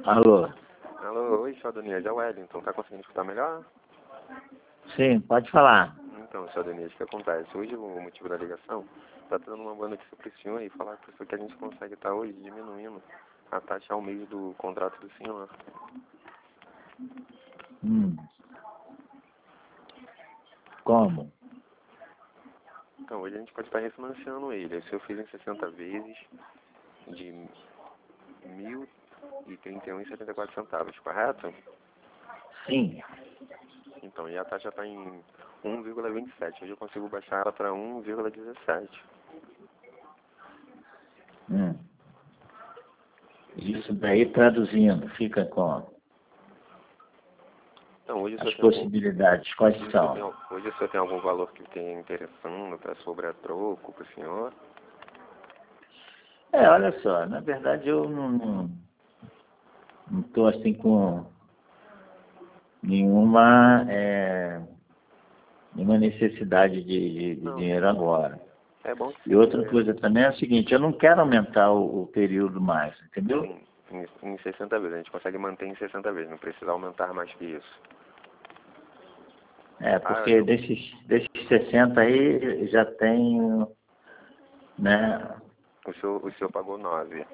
Alô? Alô, oi, senhor Donias, é o Wellington. Tá conseguindo escutar melhor? Sim, pode falar. Então, senhor Donias, o que acontece? Hoje o motivo da ligação tá dando uma boa notícia pro senhor e falar pro senhor que a gente consegue estar hoje diminuindo a taxa ao mês do contrato do senhor. Como? Então, hoje a gente pode estar refinanciando ele. O senhor fez em 60 vezes de R$ 1.031,74, correto? Sim. Então, e a taxa está em 1,27. Hoje eu consigo baixar ela para 1,17. Isso daí traduzindo, fica com Então, hoje o as senhor tem possibilidades, quais são? hoje o senhor tem algum valor que tenha interessando para sobre a troco para o senhor? Olha só, na verdade eu não estou assim com nenhuma, nenhuma necessidade de Não, dinheiro agora. é bom que E outra coisa também é o seguinte, eu não quero aumentar o período mais, entendeu? sim, em 60 vezes. A gente consegue manter em 60 vezes, não precisa aumentar mais que isso. Porque desses 60 aí já tem, né, O senhor pagou 9.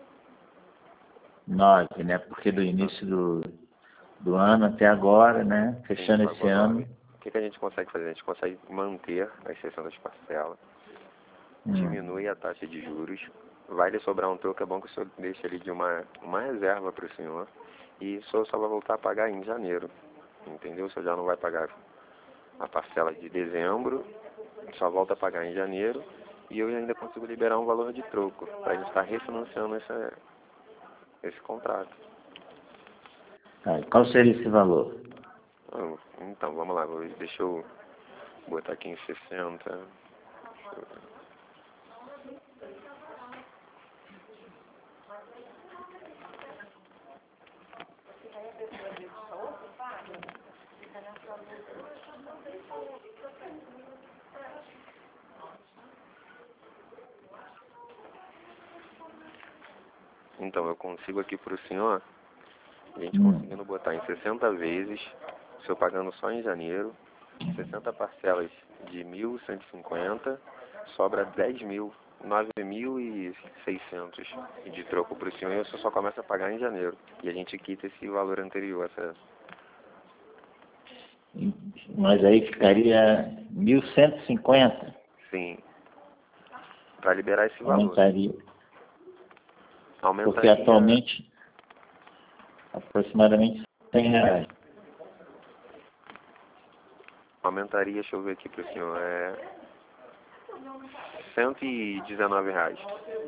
9, né? Porque do início do ano até agora, né? Sim, Fechando esse pagou 9. ano. O que a gente consegue fazer? A gente consegue manter as 60 parcelas, diminui a taxa de juros, vai lhe sobrar um troco, é bom que o senhor deixe ali de uma reserva para o senhor, e o senhor só vai voltar a pagar em janeiro, entendeu? O senhor já não vai pagar a parcela de dezembro, só volta a pagar em janeiro, e eu ainda consigo liberar um valor de troco, para a gente estar refinanciando esse contrato. Tá, e qual seria esse valor? Então, vamos lá, deixa eu botar aqui em 60. Então, eu consigo aqui para o senhor, a gente conseguindo botar em 60 vezes, o senhor pagando só em janeiro, 60 parcelas de 1.150, sobra 9.600 de troco para o senhor e o senhor só começa a pagar em janeiro. E a gente quita esse valor anterior. Mas aí ficaria 1.150. Sim, para liberar esse valor. Aumentaria. Aumentaria. Porque atualmente, aproximadamente R$ 100. Aumentaria, deixa eu ver aqui para o senhor, R$ 119.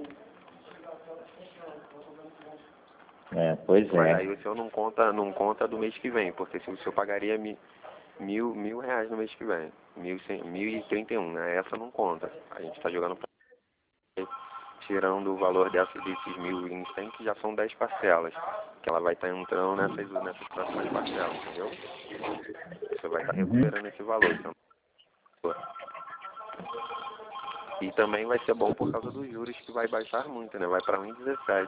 Pois Mas é. aí o senhor não conta do mês que vem, porque se o senhor pagaria mil reais no mês que vem, 1.031, né? Essa não conta. A gente está jogando tirando o valor desses 1.100, que já são 10 parcelas, que ela vai estar entrando nessas próximas parcelas, entendeu? Você vai estar recuperando esse valor. Então. E também vai ser bom por causa dos juros, que vai baixar muito, né? Vai para 1,17.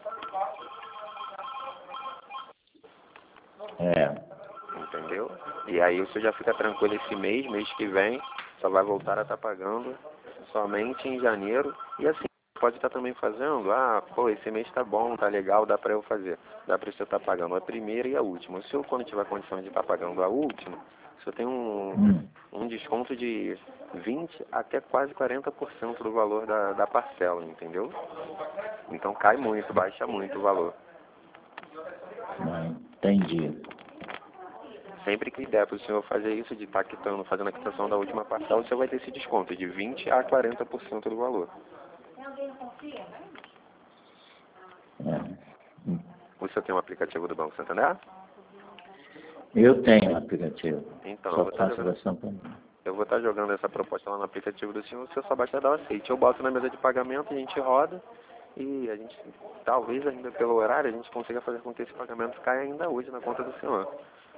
Entendeu? E aí o senhor já fica tranquilo esse mês que vem, só vai voltar a estar pagando somente em janeiro. E assim, pode estar também fazendo, esse mês tá bom, tá legal, dá para eu fazer. Dá para o senhor estar pagando a primeira e a última. O senhor, quando tiver condição de estar pagando a última, o senhor tem um desconto de 20 até quase 40% do valor da parcela, entendeu? Então cai muito, baixa muito o valor. Entendi. Sempre que der para o senhor fazer isso, de estar quitando, fazendo a quitação da última parcela, o senhor vai ter esse desconto de 20 a 40% do valor. O senhor tem um aplicativo do Banco Santander? Eu tenho um aplicativo. Então, Só faço da Santander. eu vou estar jogando essa proposta lá no aplicativo do senhor, o senhor só basta dar o aceite. Eu boto na mesa de pagamento, a gente roda e a gente, talvez ainda pelo horário, a gente consiga fazer com que esse pagamento caia ainda hoje na conta do senhor.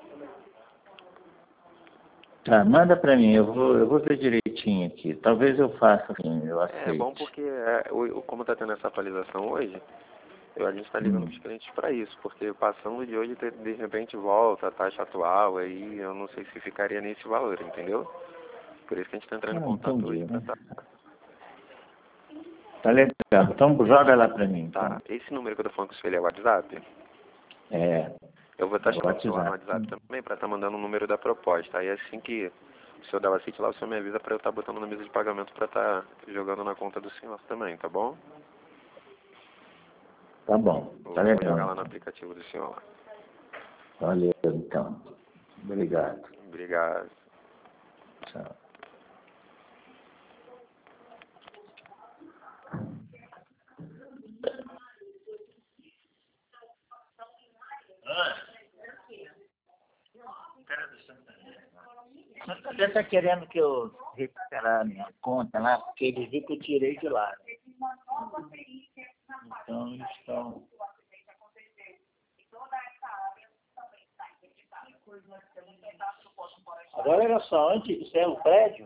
Tá, manda para mim, eu vou ver direitinho aqui. Talvez eu faça assim, eu aceite. É bom porque, como está tendo essa atualização hoje, A gente está ligando os clientes para isso, porque passando de hoje, de repente volta a taxa atual, aí eu não sei se ficaria nesse valor, entendeu? Por isso que a gente está entrando em contato Entendi, hoje. né? Tá legal. Então joga lá para mim. Tá. Então. Esse número que eu tô falando com o senhor é o WhatsApp? É. Eu vou estar É o chamando o senhor lá no WhatsApp. WhatsApp também para estar mandando o número da proposta. Aí assim que o senhor dá o aceite lá, o senhor me avisa para eu estar botando na mesa de pagamento para estar jogando na conta do senhor também, tá bom? Tá bom. Vou Tá jogar legal. lá no aplicativo do senhor lá. Valeu, então. Obrigado. Obrigado. Tchau. Mas você está querendo que eu recuperar a minha conta lá, porque eles viram que eu tirei de lá. Então eles estão. Agora era só, antes isso é o prédio?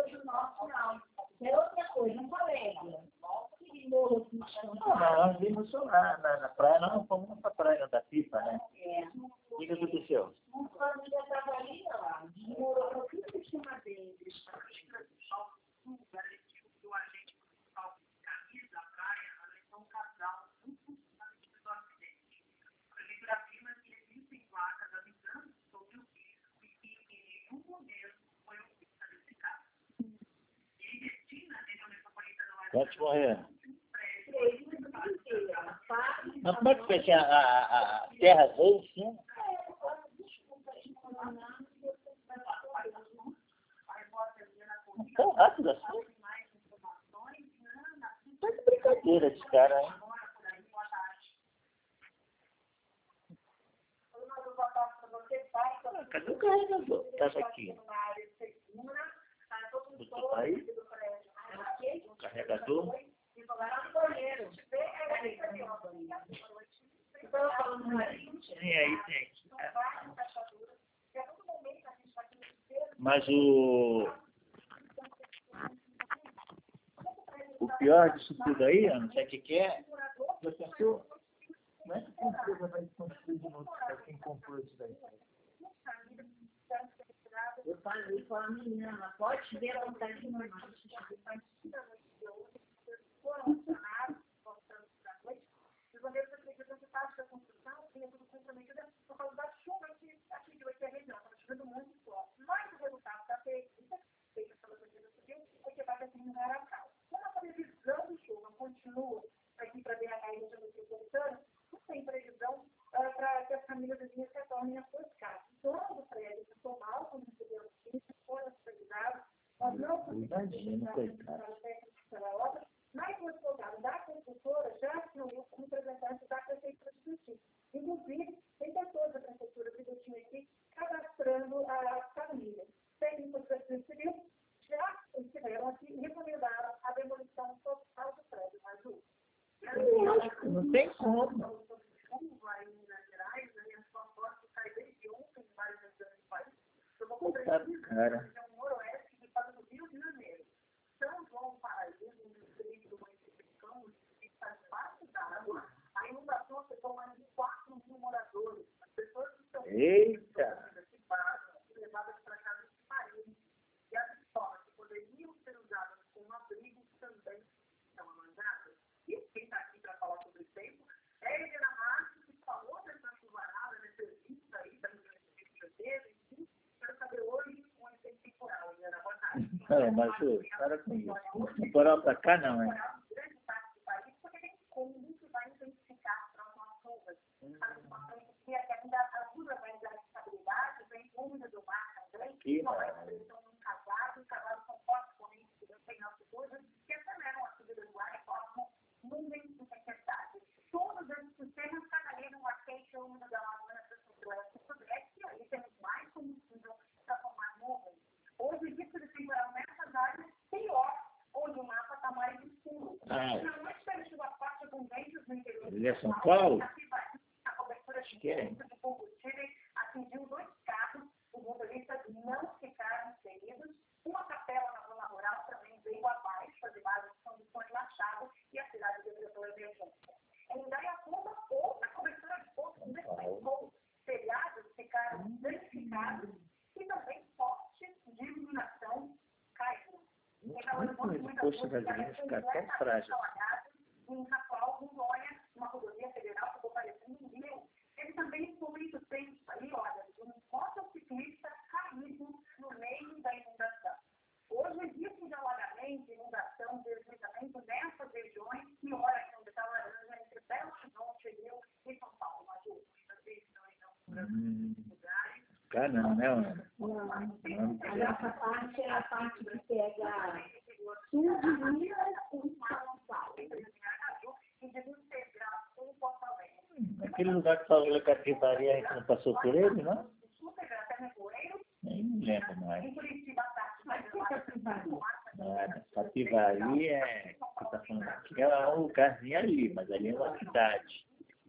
É outra coisa, um colega. Não, nós vimos só na praia, nós não fomos para a praia da Pipa, né? É. O que aconteceu? Uma família estava ali, ó, morou no fim de cima deles. Quantos morreram? Mas Mas como é que foi assim, a terra veio em cima? Tão rápido assim? Tá de brincadeira esse cara, hein? Cadê o carregador? Tava aqui. Botou aí? O carregador? Tem aí, tem. Mas o pior disso tudo aí, eu não sei o que é, já pensou? Como é que a empresa vai construir de novo para quem comprou isso daí? eu falei com a menina, ela pode ver a vontade de nós. Imagina, coitado. Lógico, não tem como. Coitado, cara. Eita! É, mas para com isso. O temporal para cá não, é? Que maravilha. Ah, ele é São Paulo? Acho que é. posto de gasolina ficar tão frágil. Em Rafael, Rondônia, uma rodovia federal, ficou parecendo um rio. Ele também ficou muito tempo ali, olha, um motociclista caído no meio da inundação. Hoje existe de alagamento, inundação, deslizamento nessas regiões, que hora que onde está laranja, entre Belo Horizonte e Rio e São Paulo. Mas muitas vezes não lugares. Caramba, né, Ana? Não, a nossa parte é a parte que pega sul de Minas com São Paulo. Aquele lugar que falou Capivari, a gente não passou por ele, não? Nem me lembro mais. Capivari é, você está falando aqui, é um lugarzinho ali, mas ali é uma cidade.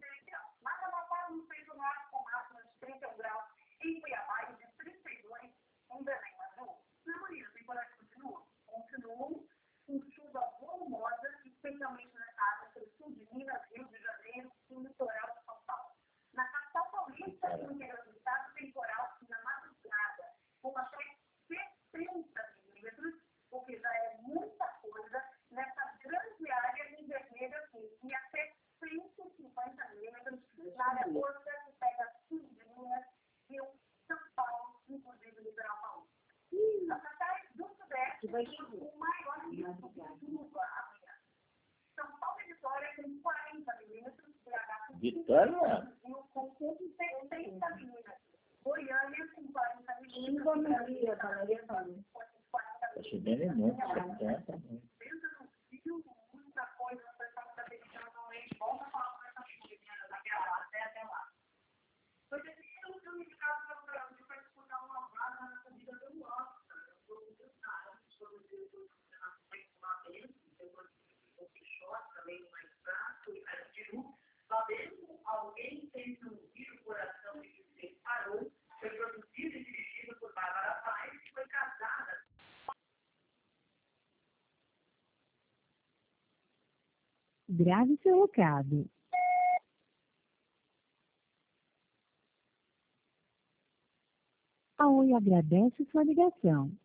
Em Cuiabá, de 32, em Belém, Azul. Na manhã, as temperaturas continuam com chuva volumosa, especialmente nessa área do sul de Minas, Rio de Janeiro e no litoral de São Paulo. Na capital paulista e no interior do estado, temporal na madrugada, com até 60 milímetros, o que já é muita coisa nessa grande área em vermelho aqui, e até 150 milímetros na área outra que pega sul de Minas, Rio, São Paulo, inclusive o litoral paulista. As capitais do Sudeste têm o maior risco de chuva amanhã. São Paulo e Vitória com 40 milímetros, BH com Vitória? Rio com 60 milímetros, Goiânia com 40 milímetros, Está chovendo muito, 70. muita coisa, o pessoal está deixando normalmente, volta a falar com essa chuva daquela até lá. Porque eu tenho indicado para o Brasil para disputar uma vaga na corrida do ano. Eu estou muito caro, sobre o o Quixote, também mais fraco, e mais tiro. Sabendo, alguém fez um vídeo coração de que se parou, foi produzido e dirigido por Bárbara Paz, que foi casada. Grave seu recado. A Oi agradece sua ligação.